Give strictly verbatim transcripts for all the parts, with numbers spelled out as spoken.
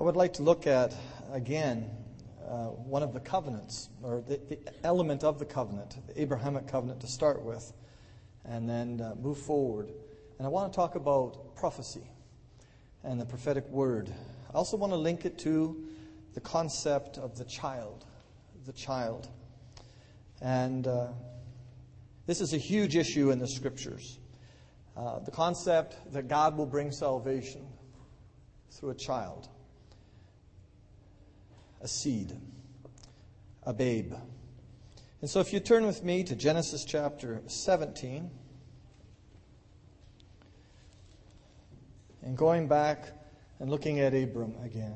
I would like to look at, again, uh, one of the covenants, or the, the element of the covenant, the Abrahamic covenant to start with, and then uh, move forward. And I want to talk about prophecy and the prophetic word. I also want to link it to the concept of the child, the child. And uh, this is a huge issue in the Scriptures. Uh, the concept that God will bring salvation through a child, a seed, a babe. And so if you turn with me to Genesis chapter seventeen, and going back and looking at Abram again.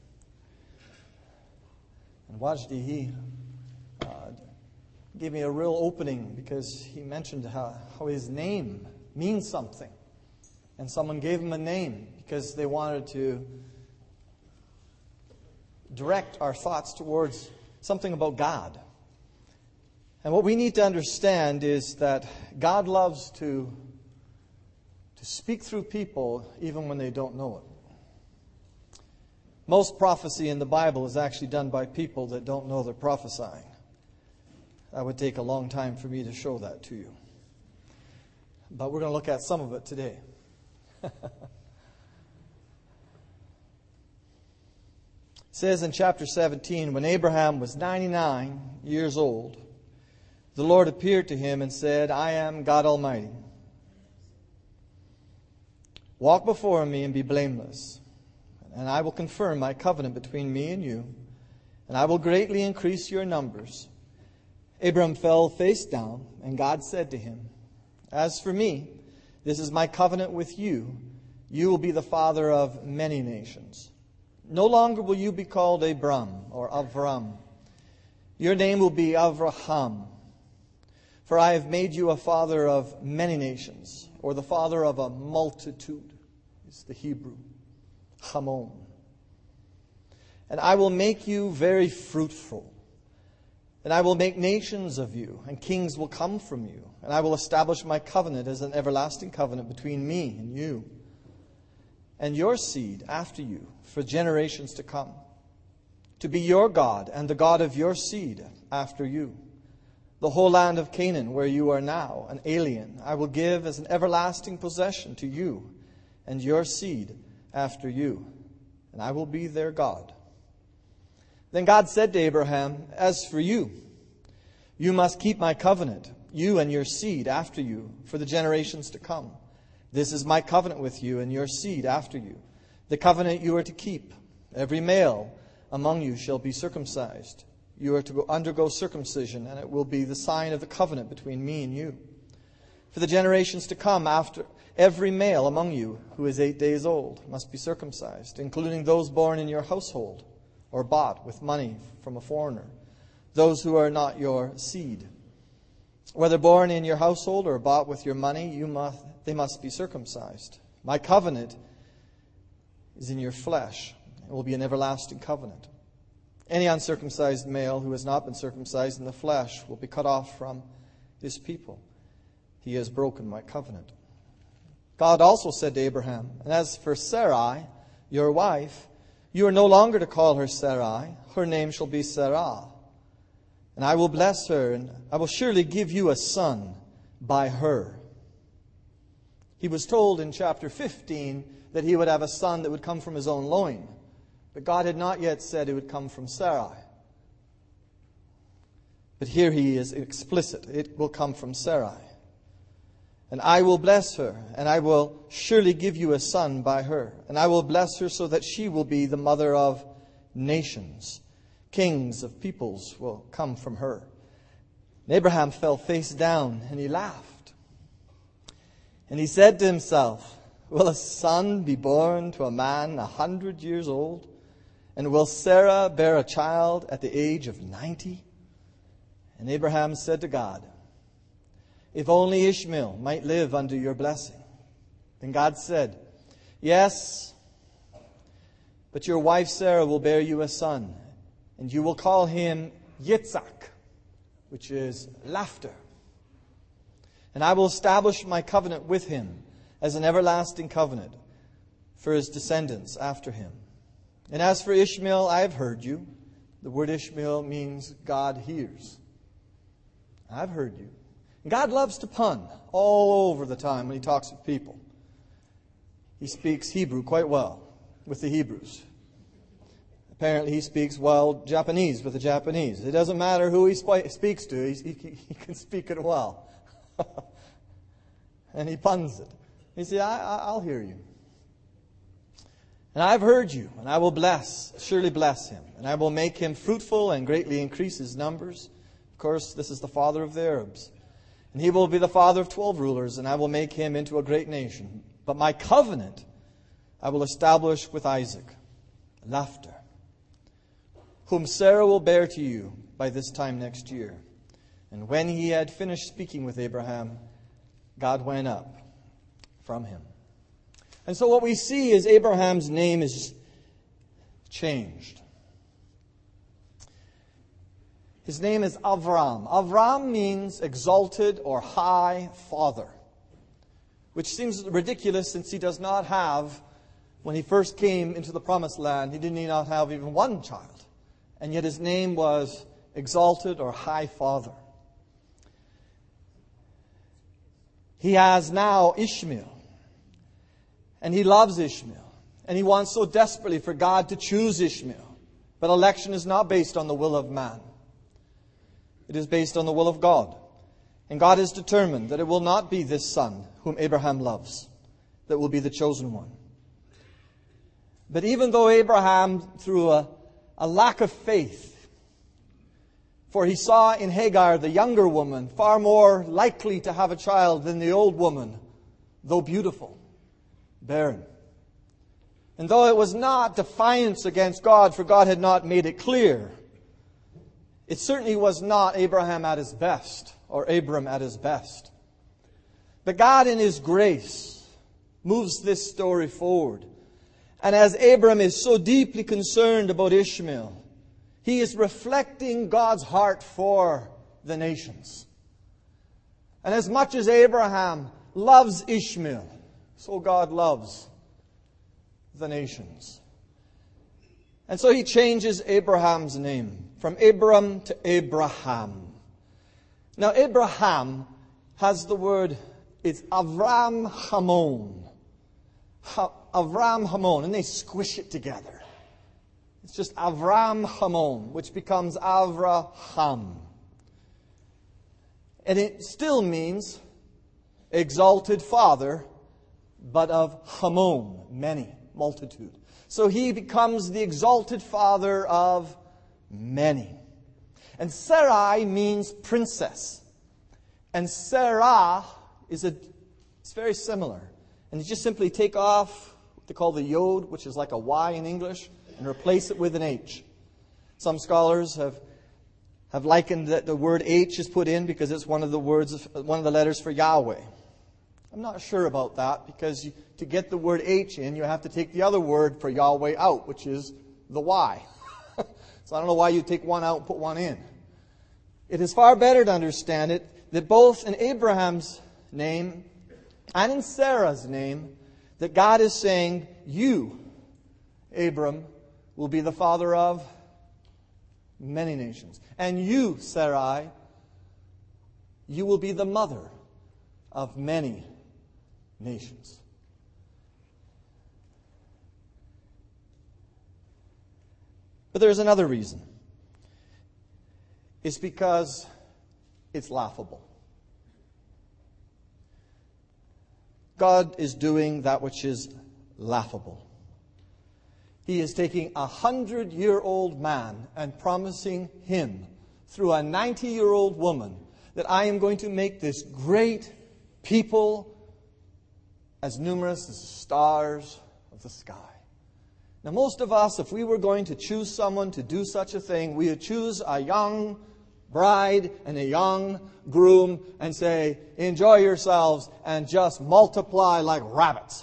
And Wajdi, he uh, gave me a real opening because he mentioned how, how his name means something. And someone gave him a name because they wanted to direct our thoughts towards something about God. And what we need to understand is that God loves to, to speak through people even when they don't know it. Most prophecy in the Bible is actually done by people that don't know they're prophesying. That would take a long time for me to show that to you. But we're going to look at some of it today. It says in chapter seventeen, when Abraham was ninety-nine years old, the Lord appeared to him and said, I am God Almighty. Walk before me and be blameless, and I will confirm my covenant between me and you, and I will greatly increase your numbers. Abram fell face down, and God said to him, As for me, this is my covenant with you. You will be the father of many nations. No longer will you be called Abram or Avram. Your name will be Avraham. For I have made you a father of many nations, or the father of a multitude. It's the Hebrew. Hamon. And I will make you very fruitful. And I will make nations of you, and kings will come from you. And I will establish my covenant as an everlasting covenant between me and you, and your seed after you, for generations to come, to be your God and the God of your seed after you. The whole land of Canaan, where you are now an alien, I will give as an everlasting possession to you and your seed after you, and I will be their God. Then God said to Abraham, As for you, you must keep my covenant, you and your seed after you, for the generations to come. This is my covenant with you and your seed after you, the covenant you are to keep. Every male among you shall be circumcised. You are to go undergo circumcision, and it will be the sign of the covenant between me and you. For the generations to come after, every male among you who is eight days old must be circumcised, including those born in your household or bought with money from a foreigner, those who are not your seed. Whether born in your household or bought with your money, you must, they must be circumcised. My covenant is in your flesh. It will be an everlasting covenant. Any uncircumcised male who has not been circumcised in the flesh will be cut off from his people. He has broken my covenant. God also said to Abraham, And as for Sarai, your wife, you are no longer to call her Sarai. Her name shall be Sarah. And I will bless her, and I will surely give you a son by her. He was told in chapter fifteen that he would have a son that would come from his own loin. But God had not yet said it would come from Sarai. But here he is explicit. It will come from Sarai. And I will bless her, and I will surely give you a son by her. And I will bless her so that she will be the mother of nations. Kings of peoples will come from her. And Abraham fell face down, and he laughed. And he said to himself, Will a son be born to a man a hundred years old? And will Sarah bear a child at the age of ninety? And Abraham said to God, If only Ishmael might live under your blessing. Then God said, Yes, but your wife Sarah will bear you a son, and you will call him Yitzhak, which is laughter. And I will establish my covenant with him as an everlasting covenant for his descendants after him. And as for Ishmael, I have heard you. The word Ishmael means God hears. I've heard you. God loves to pun all over the time when He talks with people. He speaks Hebrew quite well with the Hebrews. Apparently He speaks well Japanese with the Japanese. It doesn't matter who He sp- speaks to, he, he, he can speak it well. And He puns it. He said, I, I, I'll hear you. And I've heard you, and I will bless, surely bless him. And I will make him fruitful and greatly increase his numbers. Of course, this is the father of the Arabs. And he will be the father of twelve rulers, and I will make him into a great nation. But my covenant I will establish with Isaac. Laughter. Whom Sarah will bear to you by this time next year. And when he had finished speaking with Abraham, God went up from him. And so what we see is Abraham's name is changed. His name is Avram. Avram means exalted or high father, which seems ridiculous since he does not have, when he first came into the promised land, he did not have even one child. And yet his name was exalted or high father. He has now Ishmael. And he loves Ishmael. And he wants so desperately for God to choose Ishmael. But election is not based on the will of man. It is based on the will of God. And God is determined that it will not be this son whom Abraham loves that will be the chosen one. But even though Abraham, through a, a lack of faith, for he saw in Hagar, the younger woman, far more likely to have a child than the old woman, though beautiful, barren. And though it was not defiance against God, for God had not made it clear, it certainly was not Abraham at his best, or Abram at his best. But God in His grace moves this story forward. And as Abram is so deeply concerned about Ishmael, he is reflecting God's heart for the nations. And as much as Abraham loves Ishmael, so God loves the nations. And so He changes Abraham's name from Abram to Abraham. Now Abraham has the word, it's Avram Hamon. Ha, Avram Hamon, and they squish it together. It's just Avram Hamon, which becomes Avraham. And it still means exalted father, but of Hamon, many, multitude. So he becomes the exalted father of many. And Sarai means princess. And Sarah is a, it's very similar. And you just simply take off what they call the yod, which is like a Y in English, and replace it with an H. Some scholars have have likened that the word H is put in because it's one of the words, one of the letters for Yahweh. I'm not sure about that, because you, to get the word H in, you have to take the other word for Yahweh out, which is the Y. So I don't know why you take one out and put one in. It is far better to understand it that both in Abraham's name and in Sarah's name, that God is saying, you, Abram, will be the father of many nations. And you, Sarai, you will be the mother of many nations. But there's another reason. It's because it's laughable. God is doing that which is laughable. He is taking a hundred-year-old man and promising him, through a ninety-year-old woman, that I am going to make this great people as numerous as the stars of the sky. Now, most of us, if we were going to choose someone to do such a thing, we would choose a young bride and a young groom and say, enjoy yourselves and just multiply like rabbits.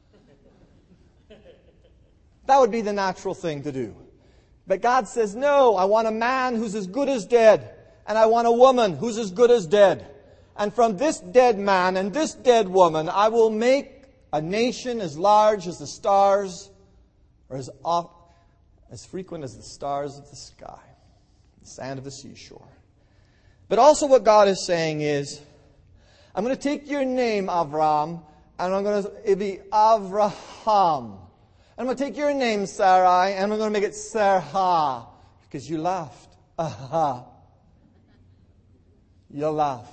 That would be the natural thing to do. But God says, no, I want a man who's as good as dead, and I want a woman who's as good as dead. And from this dead man and this dead woman, I will make a nation as large as the stars, or as as frequent as the stars of the sky, the sand of the seashore. But also what God is saying is, I'm going to take your name, Avram, and I'm going to it'll be Avraham. And I'm going to take your name, Sarai, and I'm going to make it Sarah, because you laughed. Aha. You laughed.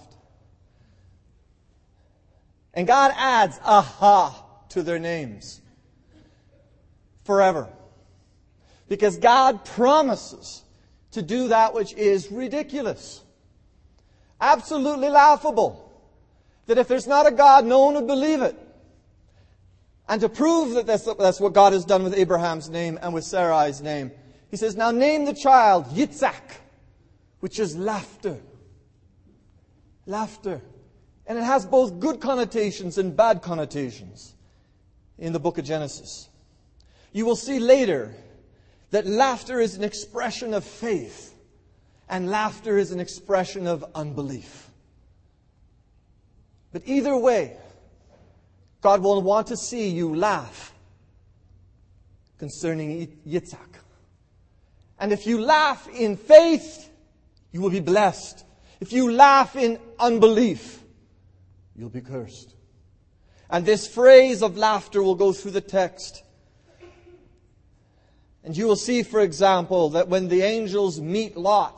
And God adds aha to their names forever. Because God promises to do that which is ridiculous. Absolutely laughable. That if there's not a God, no one would believe it. And to prove that that's, that's what God has done with Abraham's name and with Sarai's name, He says, now name the child Yitzhak, which is laughter. Laughter. And it has both good connotations and bad connotations in the book of Genesis. You will see later that laughter is an expression of faith and laughter is an expression of unbelief. But either way, God will want to see you laugh concerning Yitzhak. And if you laugh in faith, you will be blessed. If you laugh in unbelief, you'll be cursed. And this phrase of laughter will go through the text. And you will see, for example, that when the angels meet Lot,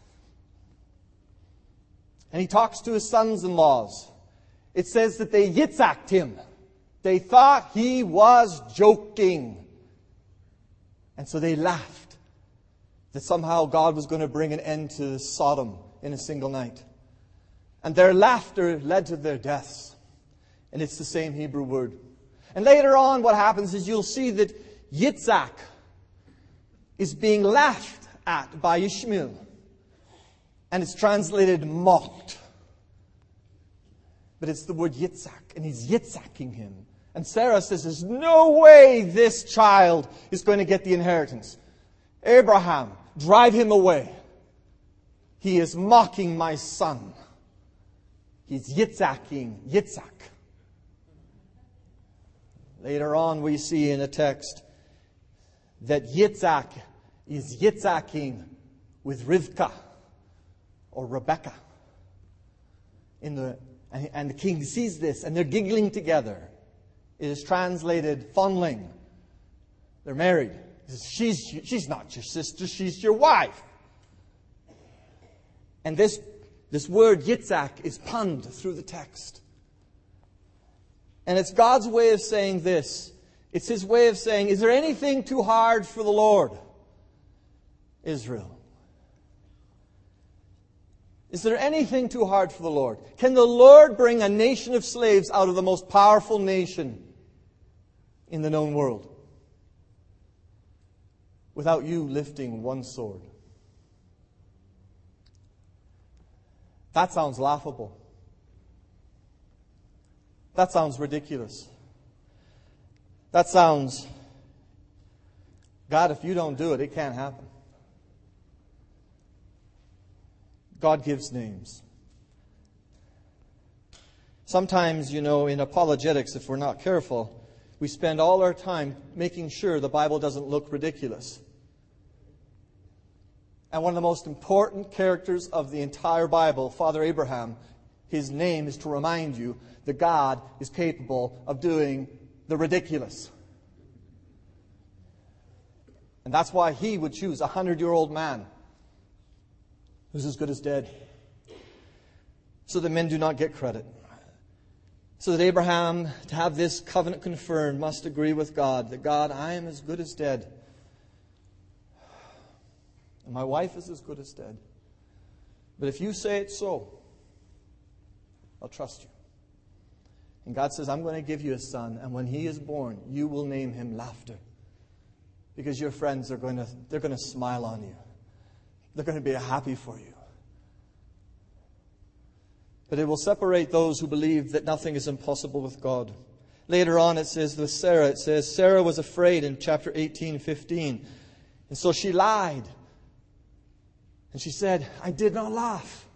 and he talks to his sons-in-laws, it says that they yitzhaked him. They thought he was joking. And so they laughed that somehow God was going to bring an end to Sodom in a single night. And their laughter led to their deaths. And it's the same Hebrew word. And later on what happens is you'll see that Yitzhak is being laughed at by Ishmael. And it's translated mocked. But it's the word Yitzhak. And he's Yitzhaking him. And Sarah says, there's no way this child is going to get the inheritance. Abraham, drive him away. He is mocking my son. He's Yitzhaking Yitzhak. Later on we see in a text that Yitzhak is Yitzhaking with Rivka or Rebecca. In the, and, and the king sees this and they're giggling together. It is translated fondling. They're married. He says, she's, she's not your sister, she's your wife. And this, this word Yitzhak is punned through the text. And it's God's way of saying this. It's His way of saying, is there anything too hard for the Lord, Israel? Is there anything too hard for the Lord? Can the Lord bring a nation of slaves out of the most powerful nation in the known world without you lifting one sword? That sounds laughable. That sounds ridiculous. That sounds, God, if you don't do it, it can't happen. God gives names. Sometimes, you know, in apologetics, if we're not careful, we spend all our time making sure the Bible doesn't look ridiculous. And one of the most important characters of the entire Bible, Father Abraham, his name is to remind you that God is capable of doing the ridiculous. And that's why he would choose a hundred-year-old man who's as good as dead, so that men do not get credit. So that Abraham, to have this covenant confirmed, must agree with God that, God, I am as good as dead. And my wife is as good as dead. But if you say it so, I'll trust you. And God says, I'm going to give you a son, and when he is born, you will name him Laughter. Because your friends are going to, they're going to smile on you. They're going to be happy for you. But it will separate those who believe that nothing is impossible with God. Later on it says with Sarah, it says, Sarah was afraid in chapter eighteen, fifteen. And so she lied. And she said, I did not laugh.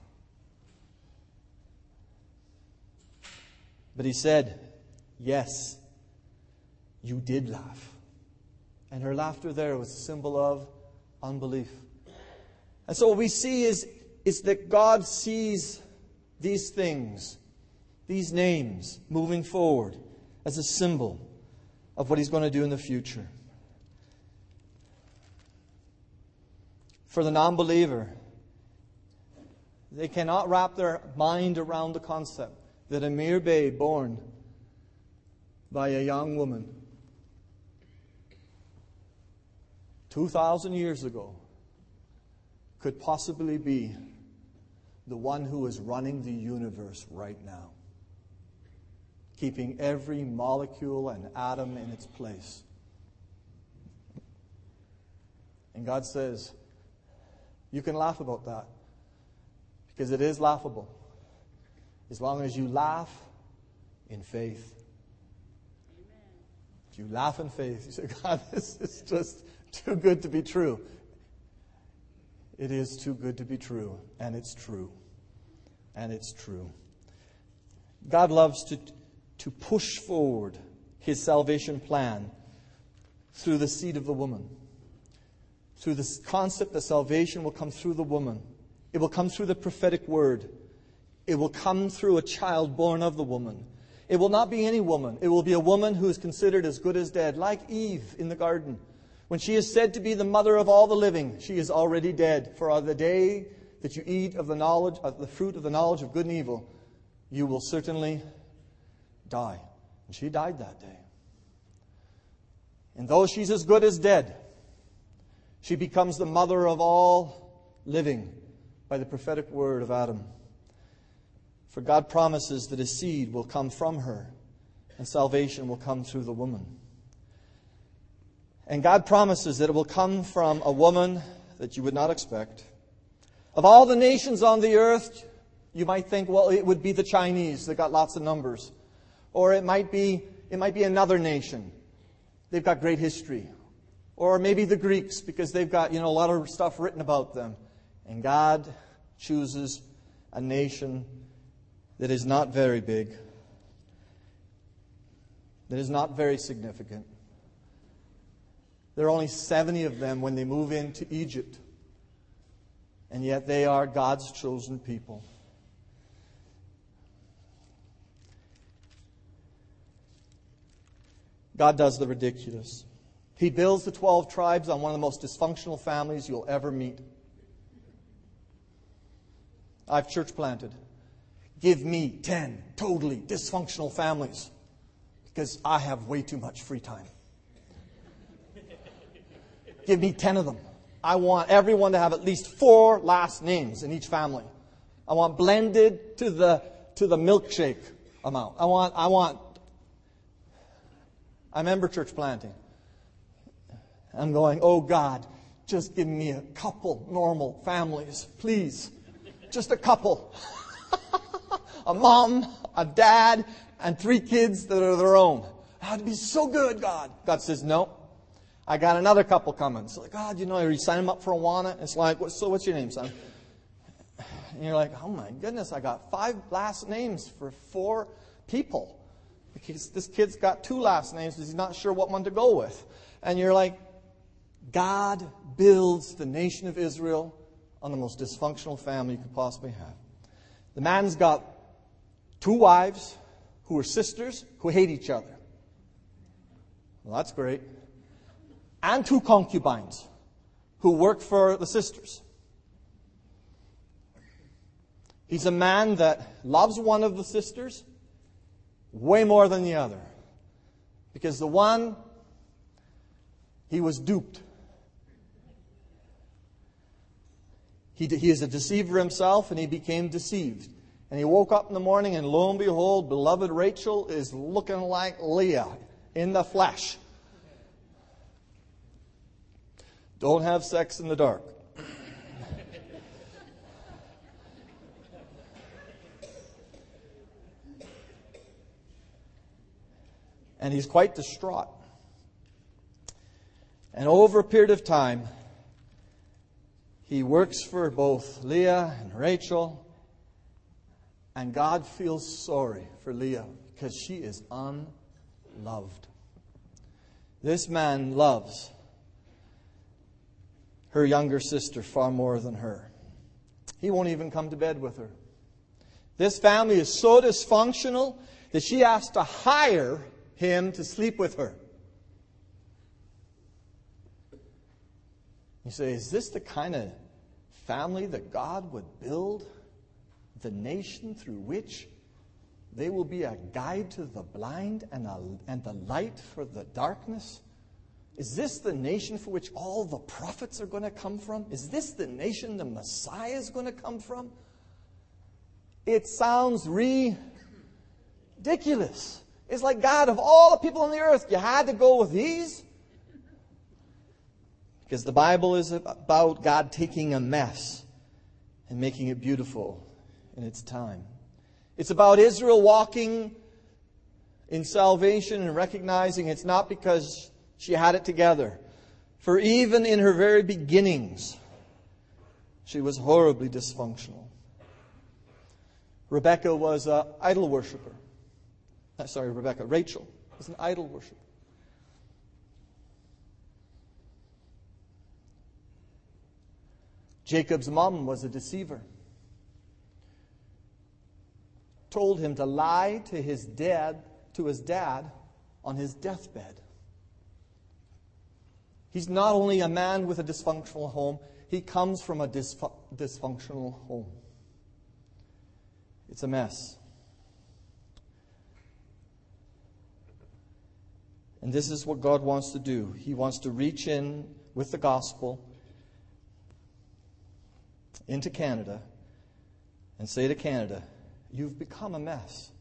But he said, yes, you did laugh. And her laughter there was a symbol of unbelief. And so what we see is, is that God sees these things, these names, moving forward as a symbol of what He's going to do in the future. For the non-believer, they cannot wrap their mind around the concept that a mere babe born by a young woman two thousand years ago could possibly be the one who is running the universe right now, keeping every molecule and atom in its place. And God says, you can laugh about that, because it is laughable, as long as you laugh in faith. Amen. If you laugh in faith, you say, God, this is just too good to be true. It is too good to be true, and it's true. And it's true. God loves to, to push forward His salvation plan through the seed of the woman. Through this concept that salvation will come through the woman. It will come through the prophetic word. It will come through a child born of the woman. It will not be any woman. It will be a woman who is considered as good as dead, like Eve in the garden. When she is said to be the mother of all the living, she is already dead. For on the day that you eat of the knowledge of the fruit of the knowledge of good and evil, you will certainly die. And she died that day. And though she's as good as dead, she becomes the mother of all living by the prophetic word of Adam. For God promises that His seed will come from her, and salvation will come through the woman. And God promises that it will come from a woman that you would not expect. Of all the nations on the earth, you might think, well, it would be the Chinese. They've got lots of numbers. Or it might be, it might be another nation. They've got great history. Or maybe the Greeks, because they've got, you know, a lot of stuff written about them. And God chooses a nation that is not very big, that is not very significant. There are only seventy of them when they move into Egypt. And yet they are God's chosen people. God does the ridiculous. He builds the twelve tribes on one of the most dysfunctional families you'll ever meet. I've church planted. Give me ten totally dysfunctional families, because I have way too much free time. Give me ten of them. I want everyone to have at least four last names in each family. I want blended to the to the milkshake amount. I want I want I remember church planting. I'm going, oh God, just give me a couple normal families, please. Just a couple. A mom, a dad, and three kids that are their own. That'd be so good, God. God says, no. I got another couple coming. So, God, you know, you sign them up for Awana. It's like, so what's your name, son? And you're like, oh my goodness, I got five last names for four people. Because this kid's got two last names, because he's not sure what one to go with. And you're like, God builds the nation of Israel on the most dysfunctional family you could possibly have. The man's got two wives who are sisters who hate each other. Well, that's great. And two concubines who work for the sisters. He's a man that loves one of the sisters way more than the other. Because the one, he was duped. He, he is a deceiver himself, and he became deceived. And he woke up in the morning, and lo and behold, beloved Rachel is looking like Leah in the flesh. Don't have sex in the dark. And he's quite distraught. And over a period of time, he works for both Leah and Rachel. And God feels sorry for Leah because she is unloved. This man loves her younger sister far more than her. He won't even come to bed with her. This family is so dysfunctional that she has to hire him to sleep with her. You say, is this the kind of family that God would build the nation through which they will be a guide to the blind and, a, and the light for the darkness? Is this the nation for which all the prophets are going to come from? Is this the nation the Messiah is going to come from? It sounds ridiculous. It's like, God, of all the people on the earth, you had to go with these? Because the Bible is about God taking a mess and making it beautiful in its time. It's about Israel walking in salvation and recognizing it's not because she had it together. For even in her very beginnings, she was horribly dysfunctional. Rebecca was an idol worshiper. Sorry, Rebecca. Rachel was an idol worshiper. Jacob's mom was a deceiver. Told him to lie to his dad, to his dad on his deathbed. He's not only a man with a dysfunctional home, he comes from a dysfu- dysfunctional home. It's a mess. And this is what God wants to do. He wants to reach in with the gospel into Canada and say to Canada, you've become a mess.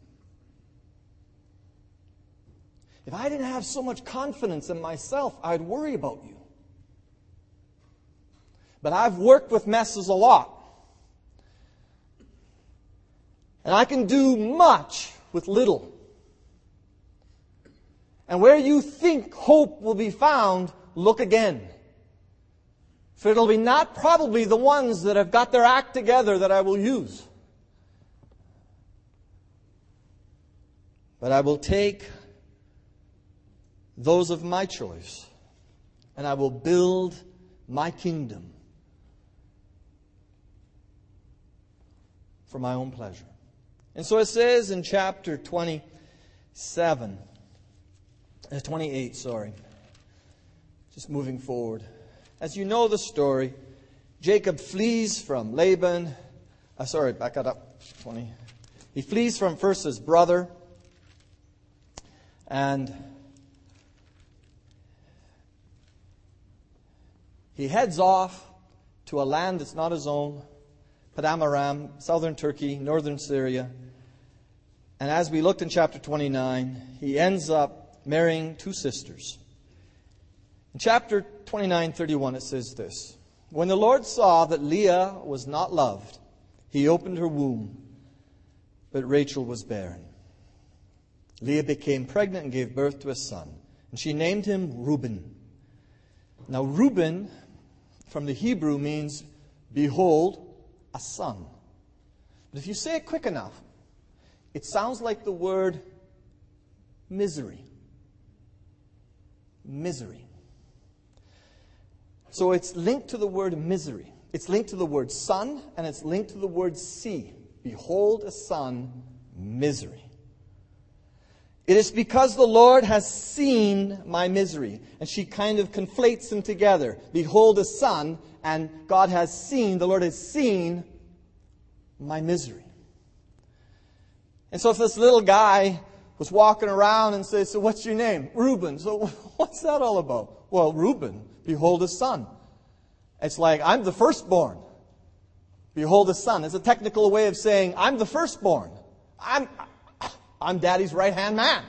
If I didn't have so much confidence in myself, I'd worry about you. But I've worked with messes a lot. And I can do much with little. And where you think hope will be found, look again. For it'll be not probably the ones that have got their act together that I will use. But I will take those of my choice, and I will build my kingdom for my own pleasure. And so it says in chapter twenty-seven, uh, twenty-eight, sorry, just moving forward. As you know the story, Jacob flees from Laban. Uh, sorry, back it up. twenty. He flees from first his brother, and he heads off to a land that's not his own, Padan Aram, southern Turkey, northern Syria. And as we looked in chapter twenty-nine, he ends up marrying two sisters. In chapter twenty-nine, thirty-one, it says this: when the Lord saw that Leah was not loved, he opened her womb, but Rachel was barren. Leah became pregnant and gave birth to a son, and she named him Reuben. Now Reuben, from the Hebrew, means, behold, a son. But if you say it quick enough, it sounds like the word misery. Misery. So it's linked to the word misery. It's linked to the word son, and it's linked to the word see. Behold, a son, misery. It is because the Lord has seen my misery. And she kind of conflates them together. Behold, a son, and God has seen, the Lord has seen my misery. And so if this little guy was walking around and says, so what's your name? Reuben. So what's that all about? Well, Reuben, behold, a son. It's like, I'm the firstborn. Behold, a son. It's a technical way of saying, I'm the firstborn. I'm... I'm Daddy's right-hand man.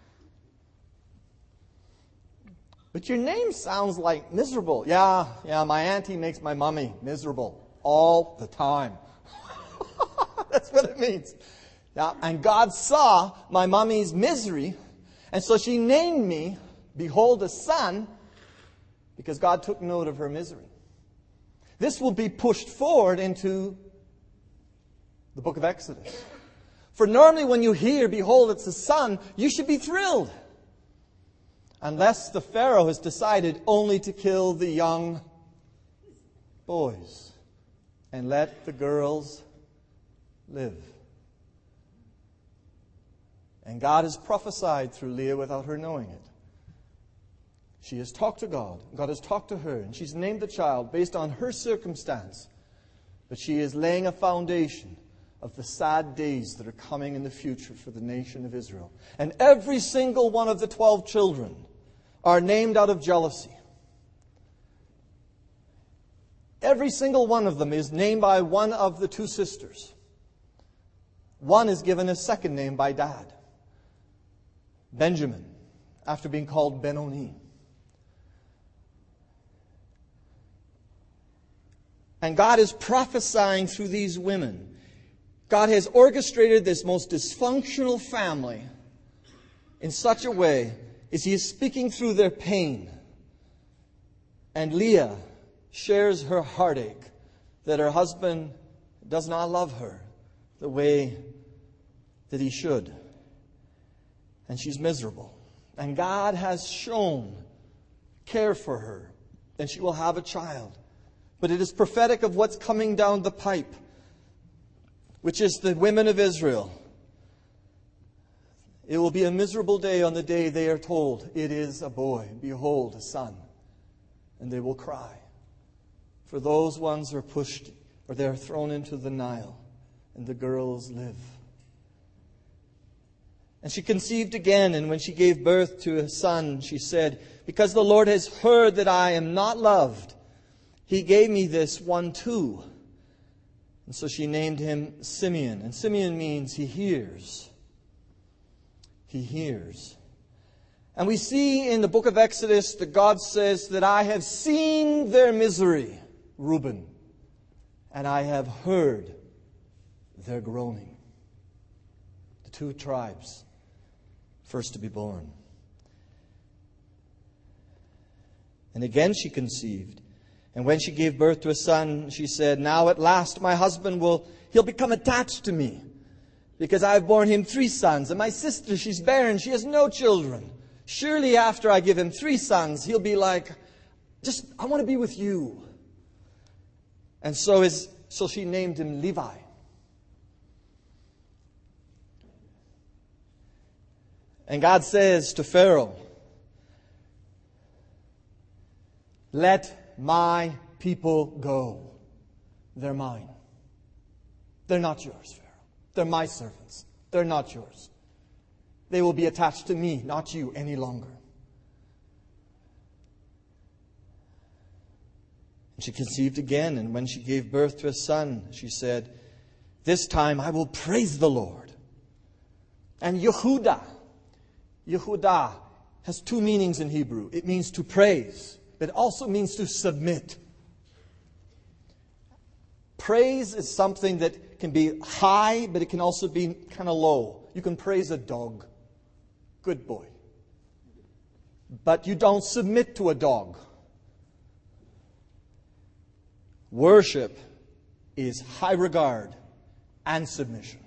But your name sounds like miserable. Yeah, yeah, my auntie makes my mommy miserable all the time. That's what it means. Yeah, and God saw my mommy's misery, and so she named me, behold, a son, because God took note of her misery. This will be pushed forward into the book of Exodus. For normally when you hear, behold, it's a son, you should be thrilled. Unless the Pharaoh has decided only to kill the young boys, and let the girls live. And God has prophesied through Leah without her knowing it. She has talked to God. God has talked to her, and she's named the child based on her circumstance. But she is laying a foundation of the sad days that are coming in the future for the nation of Israel. And every single one of the twelve children are named out of jealousy. Every single one of them is named by one of the two sisters. One is given a second name by Dad, Benjamin, after being called Benoni. And God is prophesying through these women. God has orchestrated this most dysfunctional family in such a way as He is speaking through their pain. And Leah shares her heartache that her husband does not love her the way that he should. And she's miserable. And God has shown care for her, and she will have a child. But it is prophetic of what's coming down the pipe, which is the women of Israel. It will be a miserable day on the day they are told, "It is a boy, behold, a son." And they will cry. For those ones are pushed, or they are thrown into the Nile, and the girls live. And she conceived again, and when she gave birth to a son, she said, "Because the Lord has heard that I am not loved, He gave me this one too." And so she named him Simeon. And Simeon means he hears. He hears. And we see in the book of Exodus that God says that I have seen their misery, Reuben, and I have heard their groaning. The two tribes first to be born. And again she conceived. And when she gave birth to a son, she said, "Now at last my husband will, he'll become attached to me, because I've borne him three sons. And my sister, she's barren, she has no children. Surely after I give him three sons, he'll be like, just, I want to be with you." And so is, so she named him Levi. And God says to Pharaoh, "Let my people go. They're mine. They're not yours, Pharaoh. They're my servants. They're not yours. They will be attached to me, not you, any longer." And she conceived again, and when she gave birth to a son, she said, "This time I will praise the Lord." And Yehudah, Yehudah has two meanings in Hebrew. It means to praise. It also means to submit. Praise is something that can be high, but it can also be kind of low. You can praise a dog. Good boy. But you don't submit to a dog. Worship is high regard and submission.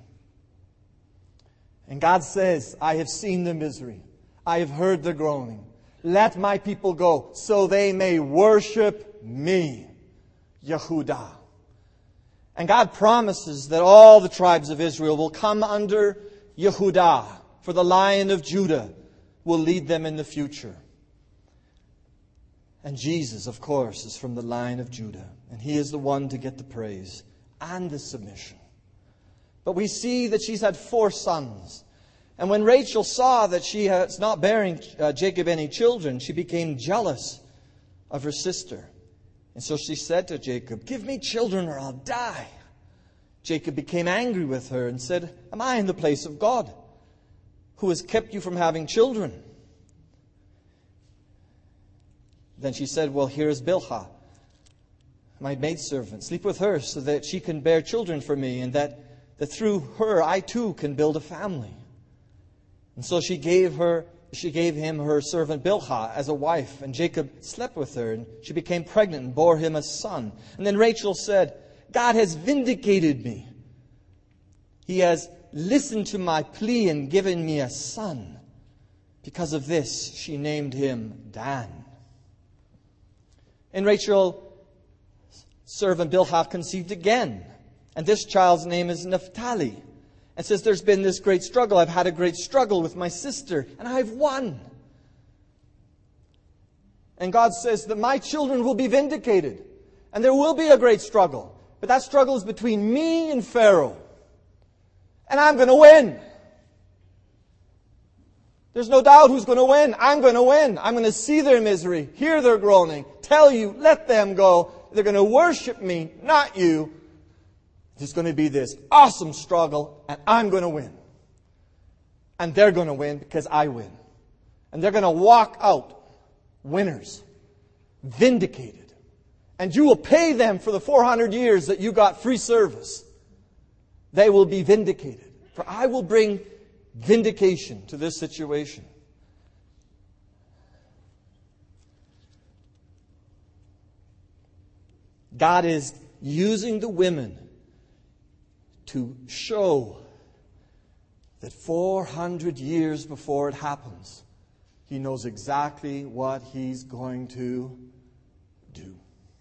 And God says, "I have seen their misery. I have heard their groaning. Let my people go so they may worship me," Yehudah. And God promises that all the tribes of Israel will come under Yehudah, for the Lion of Judah will lead them in the future. And Jesus, of course, is from the line of Judah. And He is the one to get the praise and the submission. But we see that she's had four sons. And when Rachel saw that she was not bearing uh, Jacob any children, she became jealous of her sister. And so she said to Jacob, "Give me children or I'll die." Jacob became angry with her and said, "Am I in the place of God, who has kept you from having children?" Then she said, "Well, here is Bilhah, my maidservant. Sleep with her so that she can bear children for me, and that, that through her I too can build a family." And so she gave her, she gave him her servant Bilhah as a wife, and Jacob slept with her, and she became pregnant and bore him a son. And then Rachel said, "God has vindicated me. He has listened to my plea and given me a son." Because of this, she named him Dan. And Rachel servant Bilhah conceived again. And this child's name is Naphtali. And says, there's been this great struggle. I've had a great struggle with my sister, and I've won. And God says that my children will be vindicated. And there will be a great struggle. But that struggle is between me and Pharaoh. And I'm going to win. There's no doubt who's going to win. I'm going to win. I'm going to see their misery, hear their groaning, tell you, let them go. They're going to worship me, not you. There's going to be this awesome struggle, and I'm going to win. And they're going to win because I win. And they're going to walk out winners, vindicated. And you will pay them for the four hundred years that you got free service. They will be vindicated. For I will bring vindication to this situation. God is using the women to show that four hundred years before it happens, He knows exactly what He's going to do.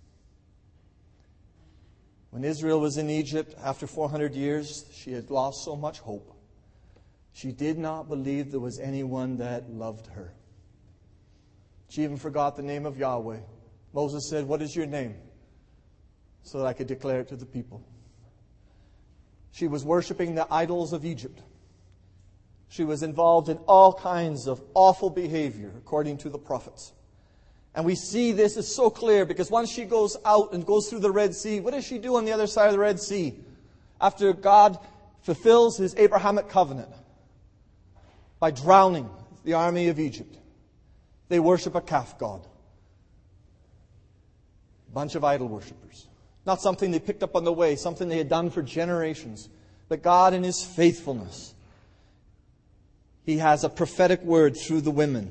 When Israel was in Egypt after four hundred years, she had lost so much hope. She did not believe there was anyone that loved her. She even forgot the name of Yahweh. Moses said, "What is your name?" So that I could declare it to the people. She was worshiping the idols of Egypt. She was involved in all kinds of awful behavior, according to the prophets. And we see this is so clear because once she goes out and goes through the Red Sea, what does she do on the other side of the Red Sea? After God fulfills His Abrahamic covenant by drowning the army of Egypt, they worship a calf god. A bunch of idol worshippers. Not something they picked up on the way, something they had done for generations. But God in His faithfulness, He has a prophetic word through the women.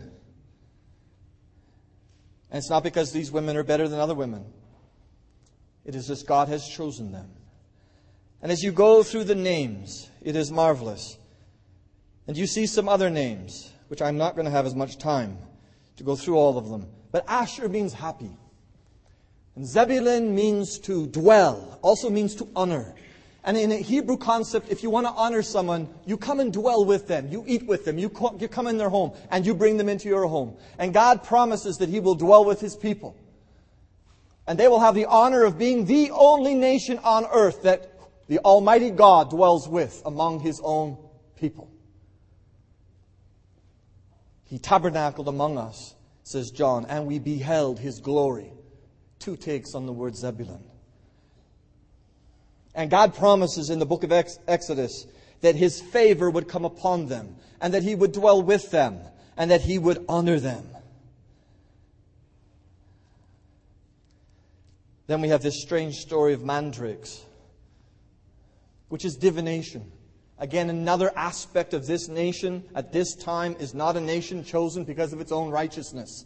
And it's not because these women are better than other women. It is just God has chosen them. And as you go through the names, it is marvelous. And you see some other names, which I'm not going to have as much time to go through all of them. But Asher means happy. And Zebulun means to dwell, also means to honor. And in a Hebrew concept, if you want to honor someone, you come and dwell with them. You eat with them. You come in their home and you bring them into your home. And God promises that He will dwell with His people. And they will have the honor of being the only nation on earth that the Almighty God dwells with among His own people. He tabernacled among us, says John, and we beheld His glory. Two takes on the word Zebulun. And God promises in the book of Exodus that His favor would come upon them, and that He would dwell with them, and that He would honor them. Then we have this strange story of mandrakes, which is divination. Again, another aspect of this nation at this time is not a nation chosen because of its own righteousness.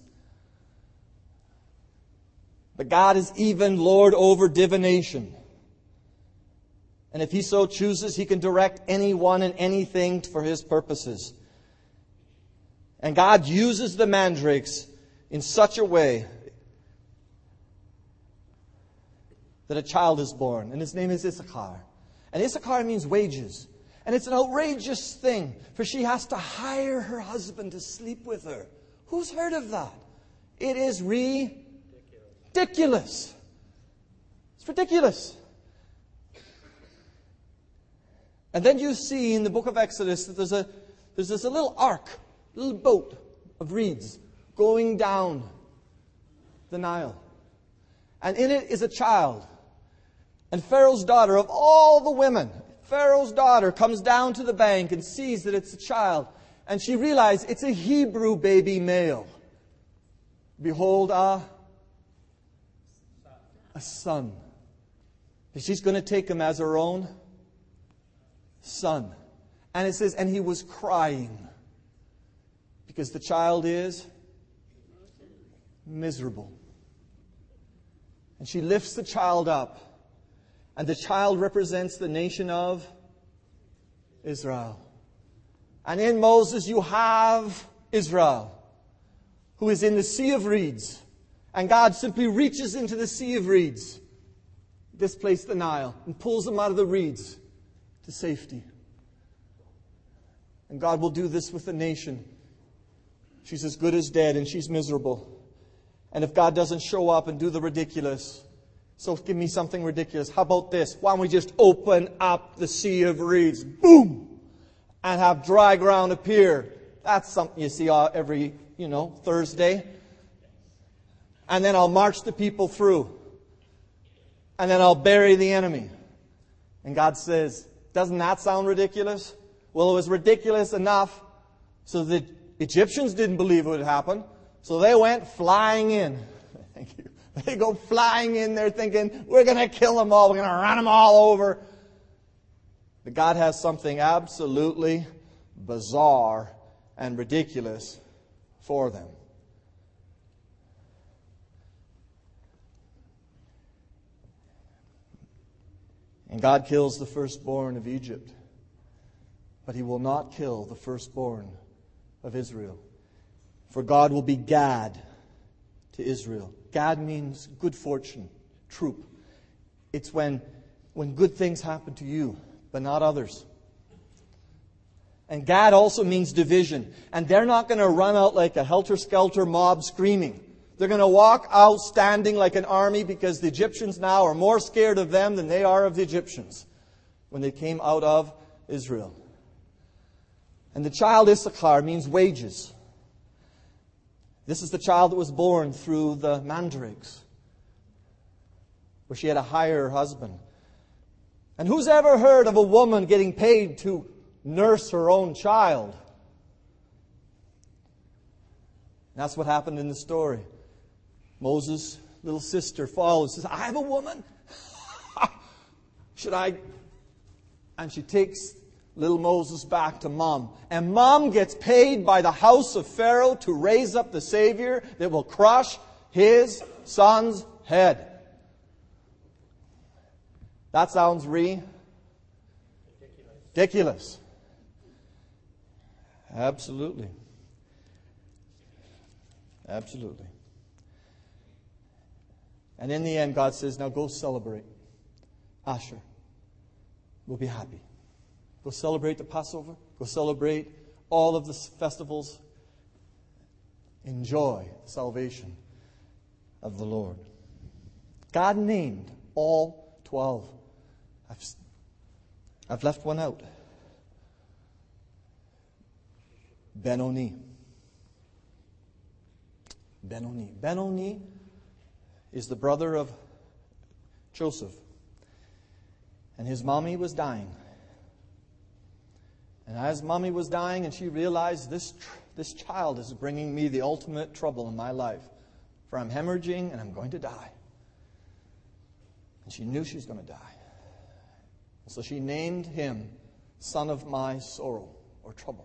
But God is even Lord over divination. And if He so chooses, He can direct anyone and anything for His purposes. And God uses the mandrakes in such a way that a child is born. And his name is Issachar. And Issachar means wages. And it's an outrageous thing, for she has to hire her husband to sleep with her. Who's heard of that? It is ridiculous. Ridiculous. It's ridiculous. And then you see in the book of Exodus that there's a there's this a little ark, a little boat of reeds going down the Nile. And in it is a child. And Pharaoh's daughter, of all the women, Pharaoh's daughter comes down to the bank and sees that it's a child. And she realizes it's a Hebrew baby male. Behold, a A son. She's going to take him as her own son. And it says, and he was crying. Because the child is miserable. And she lifts the child up. And the child represents the nation of Israel. And in Moses you have Israel, who is in the sea of reeds. And God simply reaches into the sea of reeds displaced the Nile and pulls them out of the reeds to safety. And God will do this with the nation. She's as good as dead and she's miserable. And if God doesn't show up and do the ridiculous, so give me something ridiculous. How about this? Why don't we just open up the sea of reeds? Boom! And have dry ground appear. That's something you see every, you know, Thursday. And then I'll march the people through. And then I'll bury the enemy. And God says, doesn't that sound ridiculous? Well, it was ridiculous enough so the Egyptians didn't believe it would happen. So they went flying in. Thank you. They go flying in there thinking, we're going to kill them all. We're going to run them all over. But God has something absolutely bizarre and ridiculous for them. And God kills the firstborn of Egypt. But He will not kill the firstborn of Israel. For God will be Gad to Israel. Gad means good fortune, troop. It's when, when good things happen to you, but not others. And Gad also means division. And they're not going to run out like a helter-skelter mob screaming. They're going to walk out standing like an army because the Egyptians now are more scared of them than they are of the Egyptians when they came out of Israel. And the child Issachar means wages. This is the child that was born through the mandrakes, where she had to hire her husband. And who's ever heard of a woman getting paid to nurse her own child? That's what happened in the story. Moses' little sister follows, says, I have a woman. Should I? And she takes little Moses back to Mom. And Mom gets paid by the house of Pharaoh to raise up the Savior that will crush his son's head. That sounds re- ridiculous. ridiculous. Absolutely. Absolutely. And in the end, God says, now go celebrate. Asher, we'll be happy. Go celebrate the Passover. Go celebrate all of the festivals. Enjoy the salvation of the Lord. God named all twelve. I've, I've left one out. Ben-Oni. Ben-Oni. Ben-Oni is the brother of Joseph. And his mommy was dying. And as mommy was dying and she realized this, tr- this child is bringing me the ultimate trouble in my life. For I'm hemorrhaging and I'm going to die. And she knew she was going to die. So she named him son of my sorrow or trouble.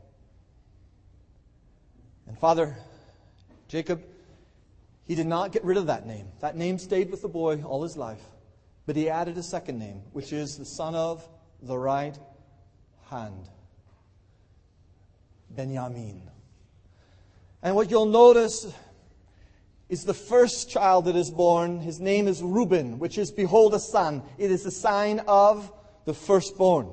And Father Jacob, he did not get rid of that name. That name stayed with the boy all his life. But he added a second name, which is the son of the right hand. Benjamin. And what you'll notice is the first child that is born. His name is Reuben, which is, behold, a son. It is a sign of the firstborn.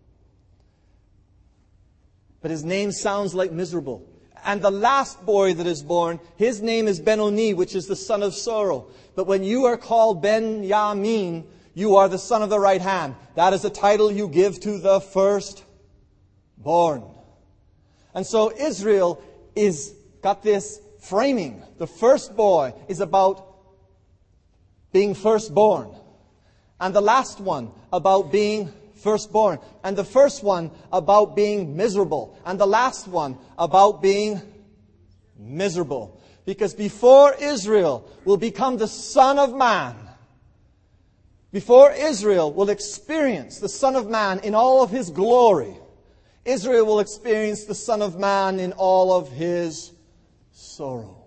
But his name sounds like miserable. And the last boy that is born, his name is Ben-Oni, which is the son of sorrow. But when you are called Benjamin, you are the son of the right hand. That is the title you give to the firstborn. And so Israel is got this framing. The first boy is about being firstborn. And the last one about being firstborn. And the first one about being miserable. And the last one about being miserable. Because before Israel will become the Son of Man, before Israel will experience the Son of Man in all of His glory, Israel will experience the Son of Man in all of His sorrow.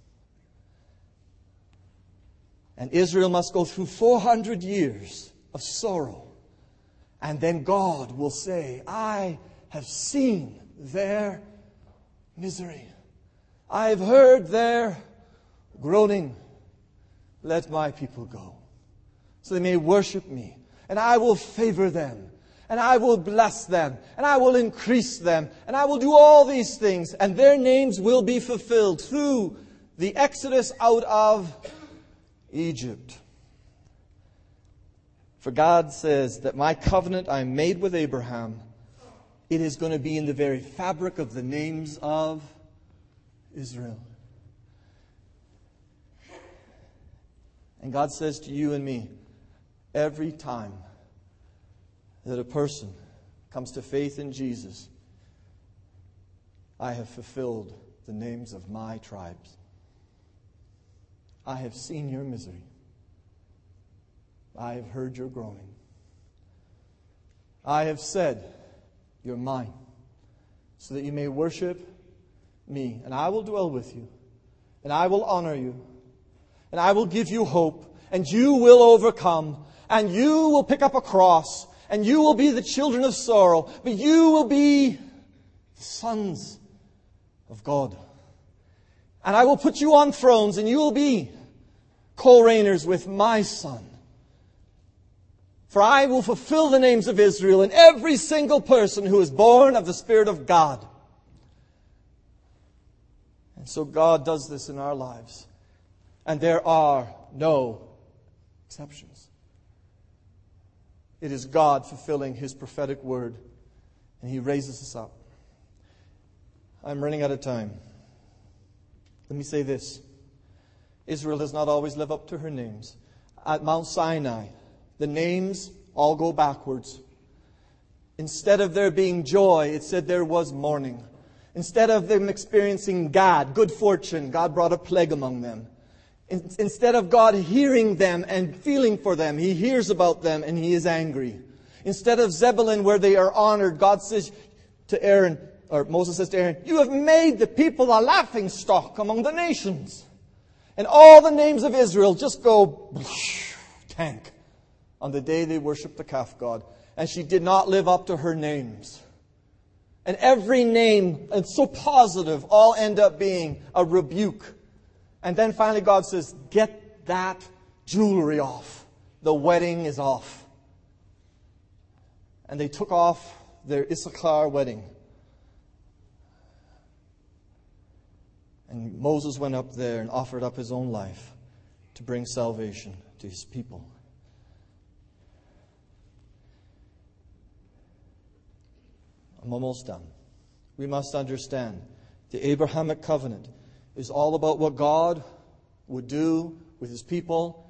And Israel must go through four hundred years of sorrow. And then God will say, I have seen their misery. I have heard their groaning. Let my people go. so they may worship me. And I will favor them. And I will bless them. And I will increase them. And I will do all these things. And their names will be fulfilled through the exodus out of Egypt. For God says that my covenant I made with Abraham, it is going to be in the very fabric of the names of Israel. And God says to you and me, every time that a person comes to faith in Jesus, I have fulfilled the names of my tribes. I have seen your misery. I have heard your groaning. I have said, you're mine, so that you may worship me. And I will dwell with you. And I will honor you. And I will give you hope. And you will overcome. And you will pick up a cross. And you will be the children of sorrow. But you will be the sons of God. And I will put you on thrones. And you will be co-reigners with my Son. For I will fulfill the names of Israel in every single person who is born of the Spirit of God. And so God does this in our lives. And there are no exceptions. It is God fulfilling His prophetic word. And He raises us up. I'm running out of time. Let me say this. Israel does not always live up to her names. At Mount Sinai, the names all go backwards. Instead of there being joy, it said there was mourning. Instead of them experiencing Gad, good fortune, God brought a plague among them. In, instead of God hearing them and feeling for them, He hears about them and He is angry. Instead of Zebulun, where they are honored, God says to Aaron, or Moses says to Aaron, you have made the people a laughing stock among the nations. And all the names of Israel just go tank on the day they worshiped the calf god. And she did not live up to her names. And every name, and so positive, all end up being a rebuke. And then finally God says, get that jewelry off. The wedding is off. And they took off their Issachar wedding. And Moses went up there and offered up his own life to bring salvation to his people. I'm almost done. We must understand the Abrahamic covenant is all about what God would do with His people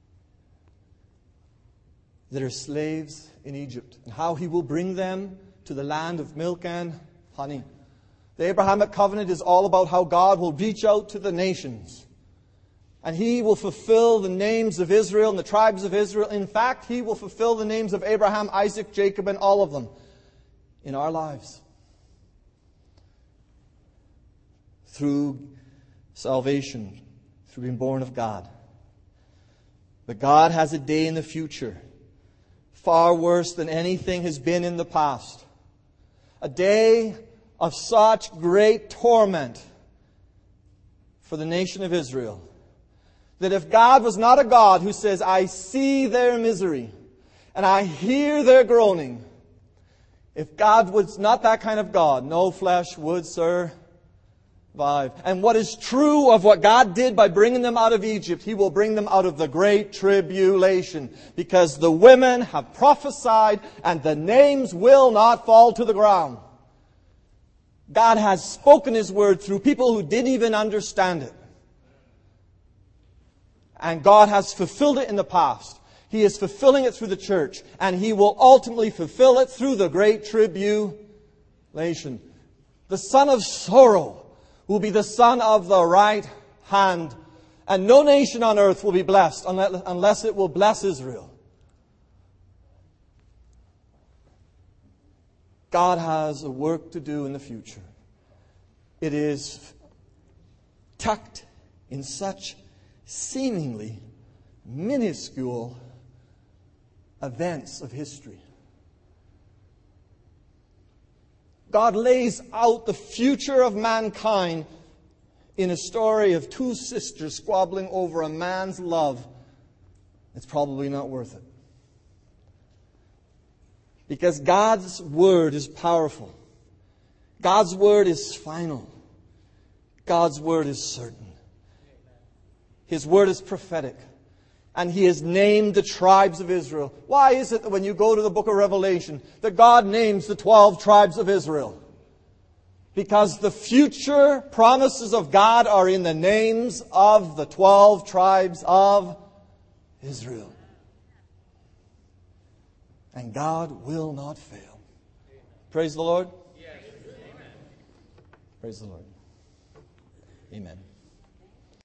that are slaves in Egypt, and how He will bring them to the land of milk and honey. The Abrahamic covenant is all about how God will reach out to the nations. And He will fulfill the names of Israel and the tribes of Israel. In fact, He will fulfill the names of Abraham, Isaac, Jacob, and all of them in our lives. Through salvation, through being born of God. But God has a day in the future, far worse than anything has been in the past. A day of such great torment for the nation of Israel, that if God was not a God who says, I see their misery and I hear their groaning, if God was not that kind of God, no flesh would survive. And what is true of what God did by bringing them out of Egypt, He will bring them out of the great tribulation. Because the women have prophesied and the names will not fall to the ground. God has spoken His word through people who didn't even understand it. And God has fulfilled it in the past. He is fulfilling it through the church. And He will ultimately fulfill it through the great tribulation. The son of sorrow will be the son of the right hand. And no nation on earth will be blessed unless it will bless Israel. God has a work to do in the future. It is tucked in such seemingly minuscule events of history. God lays out the future of mankind in a story of two sisters squabbling over a man's love it's probably not worth it. Because God's Word is powerful. God's Word is final. God's Word is certain. His Word is prophetic. And He has named the tribes of Israel. Why is it that when you go to the book of Revelation, that God names the twelve tribes of Israel? Because the future promises of God are in the names of the twelve tribes of Israel. And God will not fail. Praise the Lord. Praise the Lord. Amen.